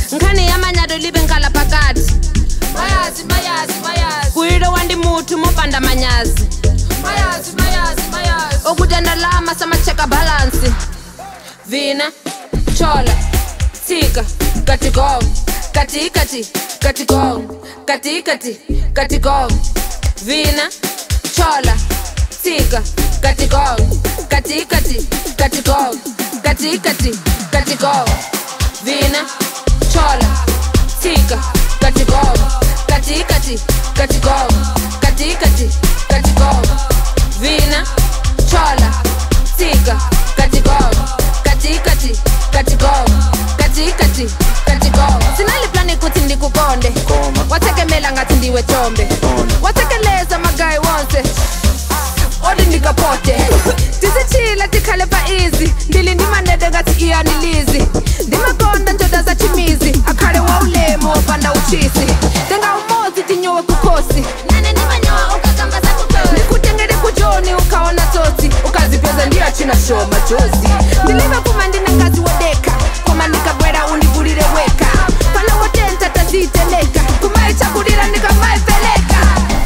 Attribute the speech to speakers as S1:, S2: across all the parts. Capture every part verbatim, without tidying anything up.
S1: Nkani yamanyado libe ngala pakati.
S2: Mayazi, mayazi, mayazi.
S1: Kuiro wandi mutu mopanda manyazi.
S2: Mayazi, mayazi, mayazi.
S1: Okujana lama sama cheka balance. Vina, chola, tika, katigong, kati kati, katigong, kati kati, katigong. Vina, chola, tika, katigong, kati kati, katigong, kati kati, katigong. Vina, chola, tika, katigong, kati kati, katigong, kati kati, katigong. Vina, chola, tika, katigong, kati kati, katigong, kati kati, katigong. Sinali plani kuti ndikukonde, watekemela ngati ndiwe chombe, watekeleza magai wonse, odi ndikapote. Tisichila tikhale pa easy, ndili ndimanede ngati iyanilizi. Ndimakonda njoda za chimizi, akhale wa ulemo opanda uchisi. Tenga umozi tinyowe kukosi,
S2: Nane nimanyoa ukakamba za kukosi.
S1: nikutengere kujoni ukaona toti, ukazipeza ndia china show machozi. Ndilive kuma ndine ngazi wodeka, kuma nikabwera undigulire weka. Pana wotenta taziteleka, kuma ichakulira nikamaipeleka.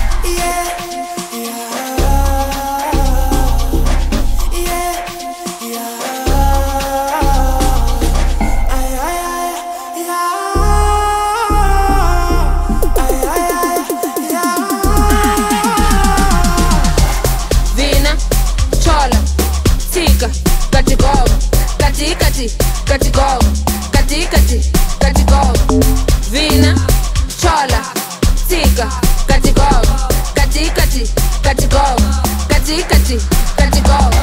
S1: Vina, chola, tika, katigong, kati kati, katigong, kati kati, katigong. Vina, chola, tika, katigong, kati kati, katigong, kati kati, katigong.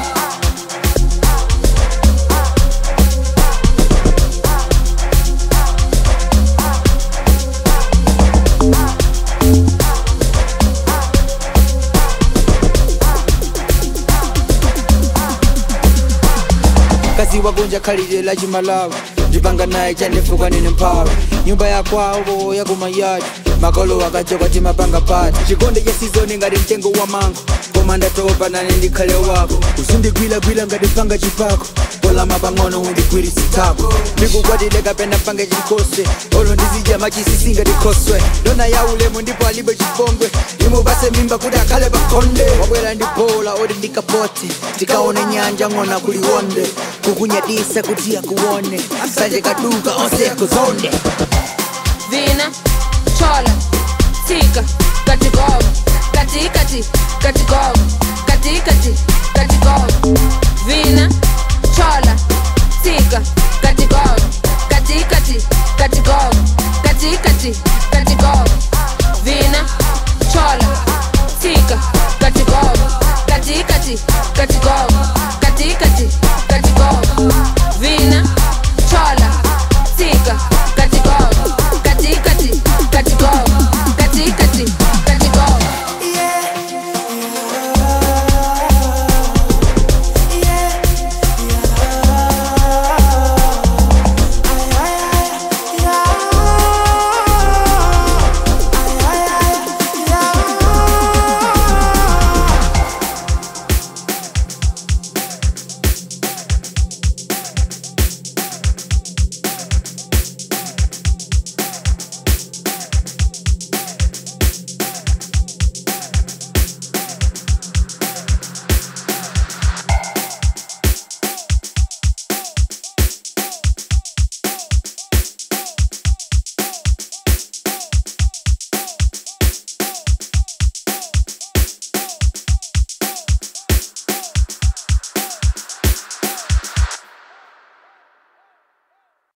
S3: Kazi wagonja kalile la jimalawa jipanga naye chanefuka nini mpawa nyumba ya kwao ya kumayadi makolo wakachoka timapanga pati chikonde cha sizoni ngati mtengo wa mango komanda topa nane ndikhale wako usindigwila gwila ngati panga chipako kola mapang'ono undigwiri sitako ndikukwatile kapena panga chikose olo ndizija machisisi ngati khoswe ndona ya ulemu ndipo alibe chipongwe imubase mimba kuti akhale pakhonde wabwera ndibola odi ndikapote tikaone nyanja ng'ona kuliwonde kukunyadisa kuti akuone sanje kaduka onse kuzonde.
S1: Vina, chola, tika, katigong, kati kati, katigong, kati kati, katigong. Vina, chola, tika, katigong, kati kati, katigong, kati kati, katigong. Vina,